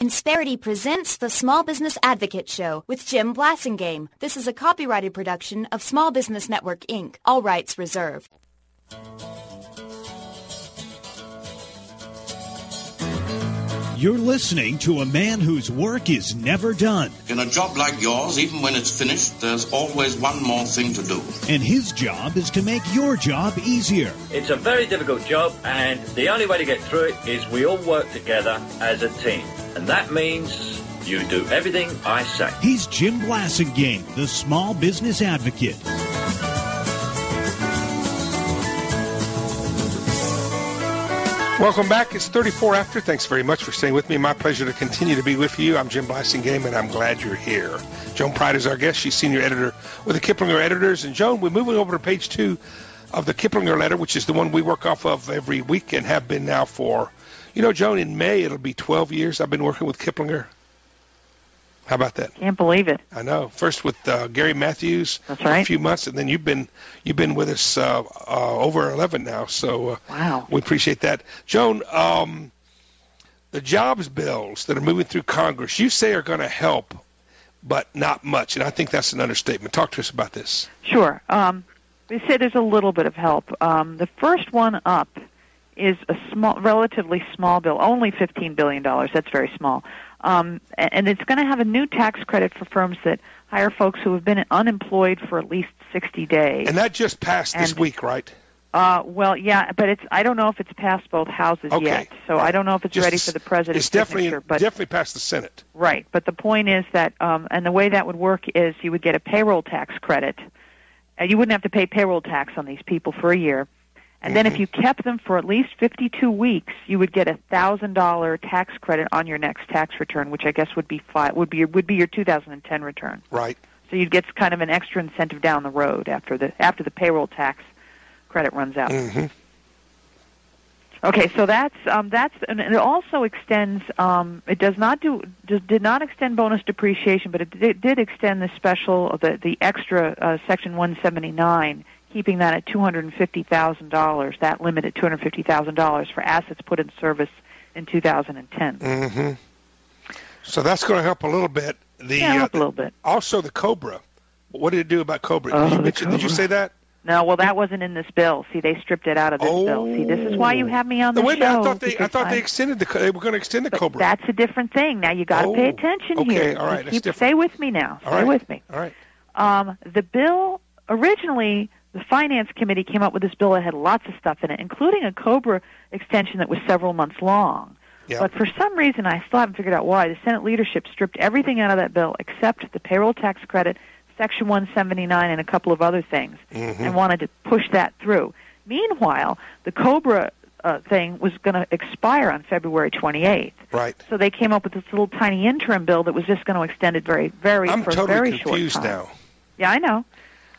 Insperity presents the Small Business Advocate Show with Jim Blasingame. This is a copyrighted production of Small Business Network, Inc., all rights reserved. You're listening to a man whose work is never done. In a job like yours, even when it's finished, there's always one more thing to do. And his job is to make your job easier. It's a very difficult job, and the only way to get through it is we all work together as a team. And that means you do everything I say. He's Jim Blasingame, the Small Business Advocate. Welcome back. It's 34 after. Thanks very much for staying with me. My pleasure to continue to be with you. I'm Jim Blasingame, and I'm glad you're here. Joan Pride is our guest. She's senior editor with the Kiplinger Editors. And, Joan, we're moving over to page 2 of the Kiplinger letter, which is the one we work off of every week and have been now for, Joan, in May it'll be 12 years I've been working with Kiplinger. How about that? Can't believe it. I know. First with Gary Matthews. That's right. For a few months, and then you've been with us over 11 now. So wow, we appreciate that, Joan. The jobs bills that are moving through Congress, you say are going to help, but not much, and I think that's an understatement. Talk to us about this. Sure. They say there's a little bit of help. The first one up is a relatively small bill, only $15 billion. That's very small. And it's going to have a new tax credit for firms that hire folks who have been unemployed for at least 60 days. And that just passed this week, right? Well, yeah, but I don't know if it's passed both houses yet. So I don't know if it's ready for the president's signature. But definitely passed the Senate. Right. But the point is that, and the way that would work is you would get a payroll tax credit. You wouldn't have to pay payroll tax on these people for a year. And then if you kept them for at least 52 weeks, you would get a $1,000 tax credit on your next tax return, which I guess would be your 2010 return. Right. So you'd get kind of an extra incentive down the road after the payroll tax credit runs out. Mm-hmm. Okay, so that's and it also extends. It did not extend bonus depreciation, but it did extend the special the extra Section 179. Keeping that at $250,000, that limit at $250,000 for assets put in service in 2010. Mm-hmm. So that's going to help a little bit. Help a little bit. Also, the COBRA. What did it do about COBRA? Did you say that? No, well, that wasn't in this bill. See, they stripped it out of this bill. See, this is why you have me on the show. Wait a minute, I thought they extended they were going to extend the COBRA. That's a different thing. Now you got to pay attention here. Okay, all right, Stay with me now. Stay with me. All right. The bill originally. The Finance Committee came up with this bill that had lots of stuff in it, including a COBRA extension that was several months long. Yep. But for some reason, I still haven't figured out why, the Senate leadership stripped everything out of that bill except the payroll tax credit, Section 179, and a couple of other things, and wanted to push that through. Meanwhile, the COBRA thing was going to expire on February 28th. Right. So they came up with this little tiny interim bill that was just going to extend it very, very, I'm for totally a very short time. confused now. Yeah, I know.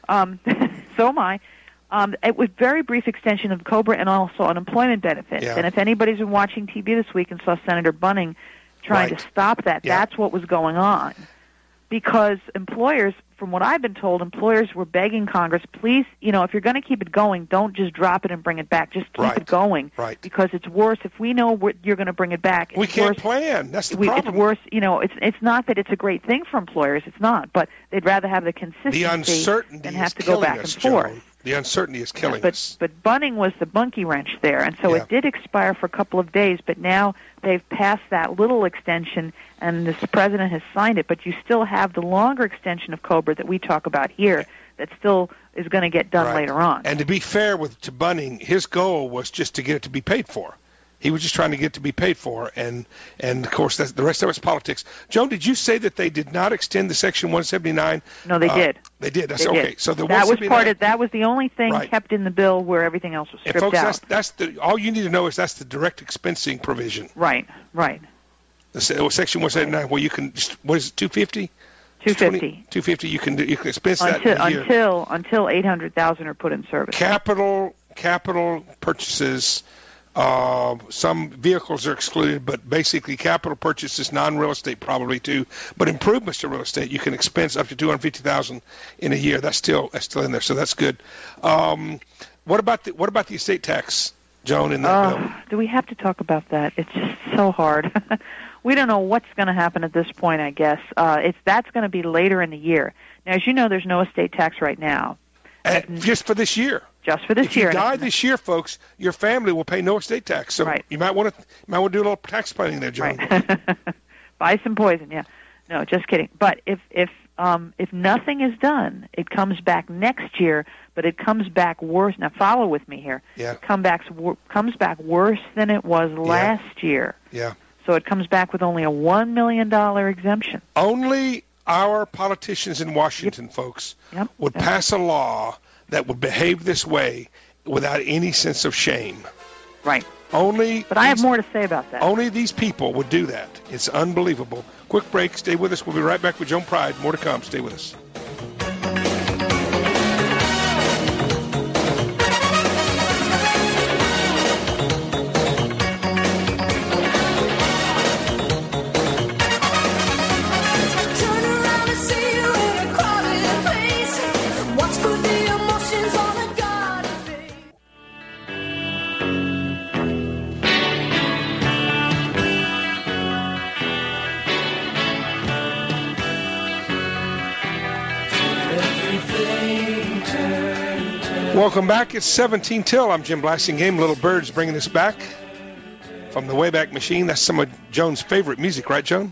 So am I. It was very brief extension of COBRA and also unemployment benefits. Yeah. And if anybody's been watching TV this week and saw Senator Bunning trying to stop that, that's what was going on. Because employers, from what I've been told, employers were begging Congress, please, if you're going to keep it going, don't just drop it and bring it back. Just keep it going. Right. Because it's worse if we know you're going to bring it back. We can't plan. That's the problem. It's worse. It's not that it's a great thing for employers. It's not. But they'd rather have the consistency than have to go back and forth. The uncertainty is killing us. But Bunning was the monkey wrench there, and so it did expire for a couple of days, but now they've passed that little extension, and the president has signed it, but you still have the longer extension of COBRA that we talk about here that still is going to get done later on. And to be fair to Bunning, his goal was just to get it to be paid for. He was just trying to get it to be paid for, and of course, the rest of it's politics. Joan, did you say that they did not extend the Section 179? No, they did. They did. That's they okay. Did. So the that was part of. That was the only thing kept in the bill where everything else was stripped out. That's all you need to know is that's the direct expensing provision. Right. The Section 179, where you can what is it, 250? 250. You can expense that until 800,000 are put in service. Capital purchases. Some vehicles are excluded, but basically capital purchases, non-real estate probably too, but improvements to real estate you can expense up to $250,000 in a year. That's still in there, so that's good. What about the estate tax, Joan, in that bill? Do we have to talk about that? It's just so hard. we don't know what's going to happen at this point, I guess. That's going to be later in the year. Now, as you know, there's no estate tax right now. Just for this year. Just for this year. If you die this year, folks, your family will pay no estate tax. So right. you might want to do a little tax planning there, John. Right. Buy some poison, yeah. No, just kidding. But if nothing is done, it comes back next year, but it comes back worse. Now, follow with me here. Yeah. It comes back worse than it was last year. Yeah. So it comes back with only a $1 million exemption. Only our politicians in Washington, folks, would pass a law that would behave this way without any sense of shame. Right. But I have more to say about that. Only these people would do that. It's unbelievable. Quick break. Stay with us. We'll be right back with Joan Pride. More to come. Stay with us. Welcome back. It's 17 till. I'm Jim Blasingame. Little Bird's bringing us back from the Wayback Machine. That's some of Joan's favorite music, right, Joan?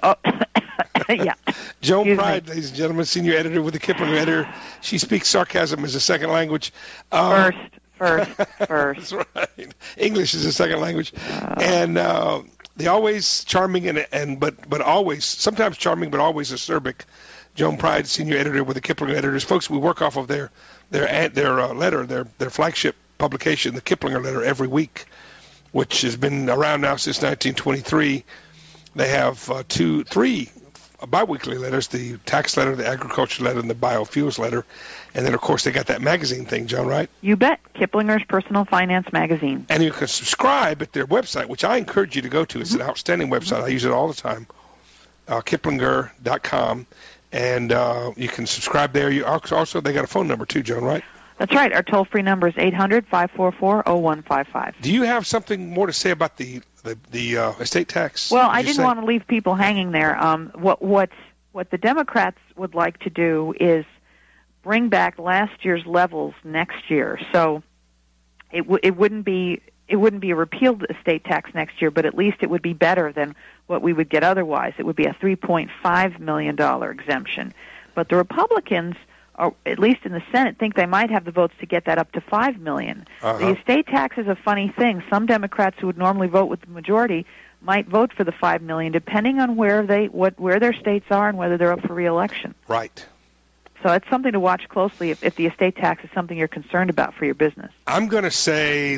Yeah. Joan Pride, ladies and gentlemen, senior editor with the Kiplinger Editor. She speaks sarcasm as a second language. First. That's right. English is a second language. And the always charming but always, sometimes charming but always acerbic, Joan Pride, senior editor with the Kiplinger Editors. Folks, we work off of their letter, their flagship publication, the Kiplinger Letter, every week, which has been around now since 1923. They have three biweekly letters: the tax letter, the agriculture letter, and the biofuels letter. And then, of course, they got that magazine thing, Joan, right? You bet. Kiplinger's Personal Finance Magazine. And you can subscribe at their website, which I encourage you to go to. It's an outstanding website. I use it all the time, kiplinger.com. And you can subscribe there. You also, they got a phone number too, Joan, right? That's right. Our toll-free number is 800-544-0155. Do you have something more to say about the estate tax? Well, I didn't want to leave people hanging there. What the Democrats would like to do is bring back last year's levels next year. So it wouldn't be a repealed estate tax next year, but at least it would be better than what we would get otherwise. It would be a $3.5 million exemption. But the Republicans, at least in the Senate, think they might have the votes to get that up to $5 million. The estate tax is a funny thing. Some Democrats who would normally vote with the majority might vote for the $5 million, depending on where their states are and whether they're up for re-election. Right. So it's something to watch closely if the estate tax is something you're concerned about for your business. I'm going to say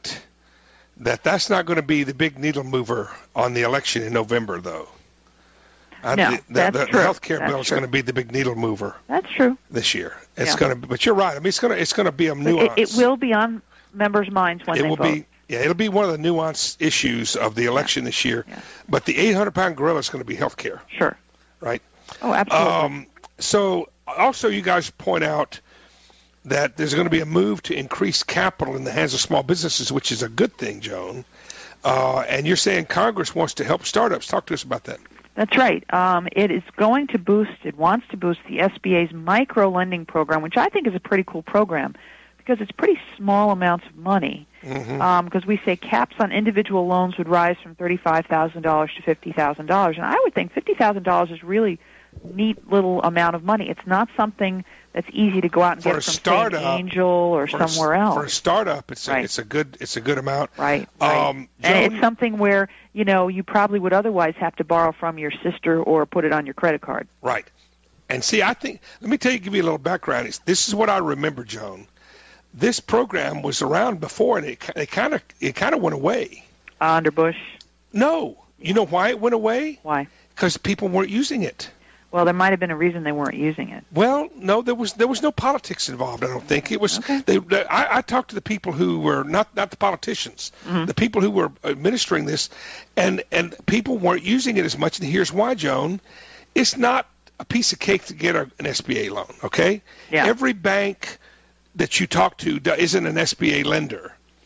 that's not going to be the big needle mover on the election in November, though. No, that's true. The health care bill is going to be the big needle mover. That's true. This year, it's going to. But you're right. I mean, it's going to be a nuance. It will be on members' minds when they vote. It'll be one of the nuanced issues of the election this year. Yeah. But the 800-pound gorilla is going to be health care. Sure. Right. Oh, absolutely. So also, you guys point out that there's going to be a move to increase capital in the hands of small businesses, which is a good thing, Joan. And you're saying Congress wants to help startups. Talk to us about that. That's right. It wants to boost the SBA's micro-lending program, which I think is a pretty cool program because it's pretty small amounts of money. Because we say caps on individual loans would rise from $35,000 to $50,000. And I would think $50,000 is really neat little amount of money. It's not something that's easy to go out and get from St. Angel or somewhere else. For a startup, it's a good amount. Right. And it's something where you probably would otherwise have to borrow from your sister or put it on your credit card. Right. And see, I think give you a little background. This is what I remember, Joan. This program was around before, and it kind of went away. Under Bush? No. You know why it went away? Why? Because people weren't using it. Well, there might have been a reason they weren't using it. Well, no, there was no politics involved. I don't think it was. Okay. I talked to the people who were not the politicians, the people who were administering this, and people weren't using it as much. And here's why, Joan. It's not a piece of cake to get an SBA loan. Okay. Yeah. Every bank that you talk to isn't an SBA lender.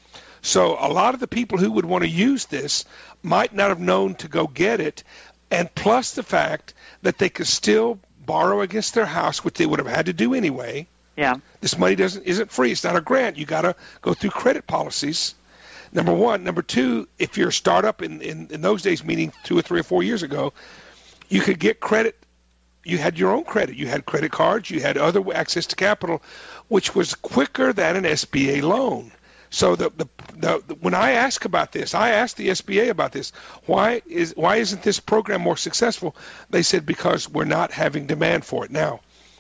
So a lot of the people who would want to use this might not have known to go get it, and plus the fact that they could still borrow against their house, which they would have had to do anyway. Yeah. This money isn't free. It's not a grant. You got to go through credit policies. Number one. Number two, if you're a startup in those days, meaning 2 or 3 or 4 years ago, you could get credit. You had your own credit. You had credit cards. You had other access to capital, which was quicker than an SBA loan. So when I ask about this, I asked the SBA about this. Why isn't this program more successful? They said because we're not having demand for it. Now,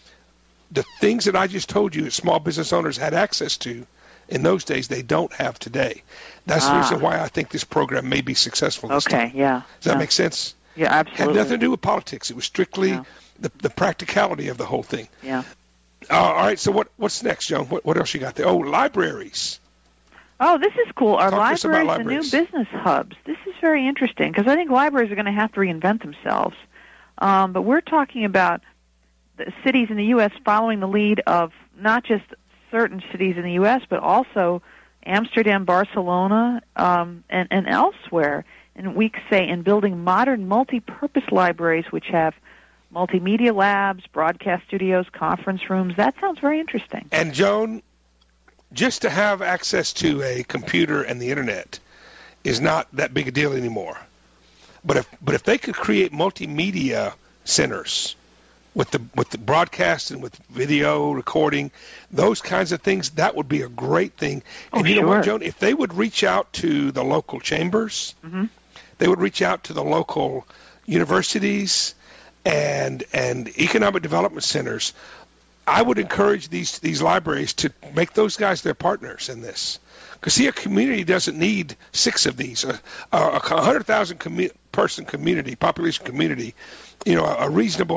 the things that I just told you that small business owners had access to in those days, they don't have today. That's the reason why I think this program may be successful this time. Yeah. Does that make sense? Yeah, absolutely. Had nothing to do with politics. It was strictly the practicality of the whole thing. Yeah. All right, so what's next, Joan? What else you got there? Oh, libraries. Oh, this is cool. Our Talk to us about libraries, the new business hubs. This is very interesting because I think libraries are going to have to reinvent themselves. But we're talking about the cities in the U.S. following the lead of not just certain cities in the U.S., but also Amsterdam, Barcelona, and elsewhere. And we say in building modern multi-purpose libraries which have multimedia labs, broadcast studios, conference rooms. That sounds very interesting. And, Joan, just to have access to a computer and the Internet is not that big a deal anymore. But if they could create multimedia centers with the broadcast and with video recording, those kinds of things, that would be a great thing. And you know what, Joan? If they would reach out to the local chambers, they would reach out to the local universities and economic development centers, I would encourage these libraries to make those guys their partners in this. Because, see, a community doesn't need 6 of these. A 100,000 person community, population community, a reasonable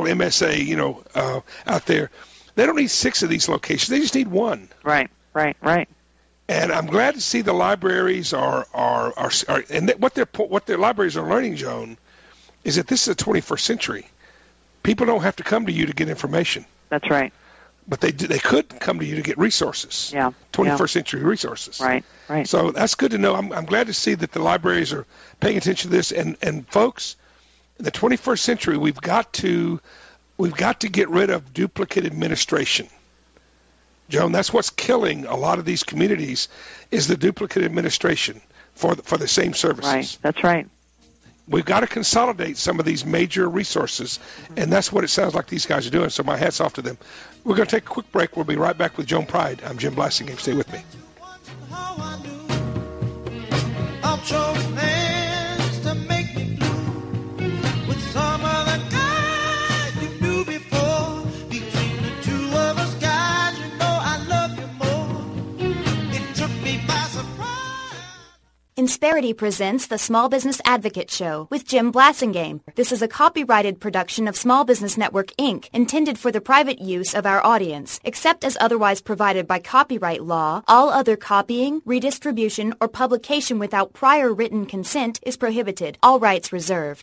MSA, out there, they don't need 6 of these locations. They just need 1. Right. And I'm glad to see the libraries are and what their libraries are learning, Joan, is that this is the 21st century. People don't have to come to you to get information. That's right. But they could come to you to get resources. Yeah. 21st century resources. Right. So that's good to know. I'm glad to see that the libraries are paying attention to this. And folks, in the 21st century, we've got to get rid of duplicate administration. Joan, that's what's killing a lot of these communities is the duplicate administration for the same services. Right. That's right. We've got to consolidate some of these major resources, and that's what it sounds like these guys are doing, so my hat's off to them. We're going to take a quick break. We'll be right back with Joan Pride. I'm Jim Blasingame. Stay with me. Insperity presents the Small Business Advocate Show with Jim Blasingame. This is a copyrighted production of Small Business Network, Inc., intended for the private use of our audience. Except as otherwise provided by copyright law, all other copying, redistribution, or publication without prior written consent is prohibited. All rights reserved.